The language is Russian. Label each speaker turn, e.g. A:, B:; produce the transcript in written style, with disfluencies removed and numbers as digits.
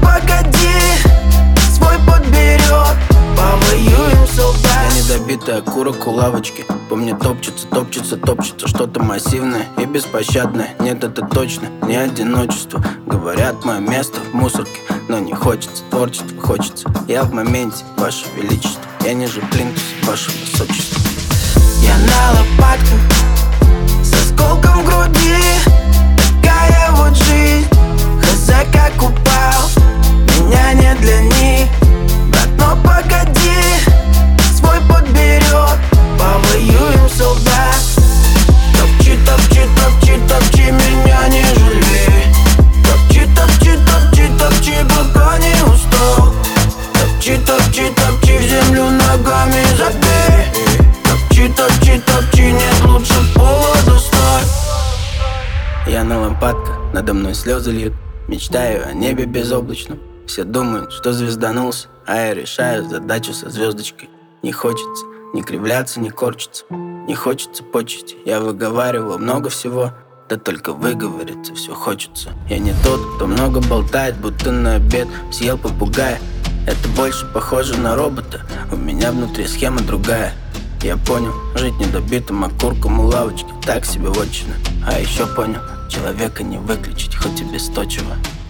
A: погоди, свой подберет, повоюем, солдат.
B: Я недобитый окурок у лавочки. По мне топчется, топчется, топчется что-то массивное и беспощадное. Нет, это точно не одиночество. Говорят, мое место в мусорке, но не хочется, творчество хочется. Я в моменте, ваше величество. Я ниже плинтуса, ваше высочество.
A: Я на лопатках с осколком в груди. Такая вот жизнь, хз как упал. Меня не для них, брат, но погоди, свой подберет, повоюем, солдат. Топчи, топчи, топчи, топчи, меня не жалей. Топчи, топчи, топчи, топчи, пока не устал. Топчи, топчи, топчи, в землю ногами забей. Топчи, топчи, топчи, нет лучше повода стой.
B: Я на лампадках, надо мной слезы льют. Мечтаю о небе безоблачном. Все думают, что звезданулся, а я решаю задачу со звездочкой. Не хочется ни кривляться, ни корчиться. Не хочется почести. Я выговаривал много всего, да только выговориться все хочется. Я не тот, кто много болтает, будто на обед съел попугая. Это больше похоже на робота, у меня внутри схема другая. Я понял, жить недобитым окурком у лавочки так себе вотчина. А еще понял, человека не выключить, хоть и без точего.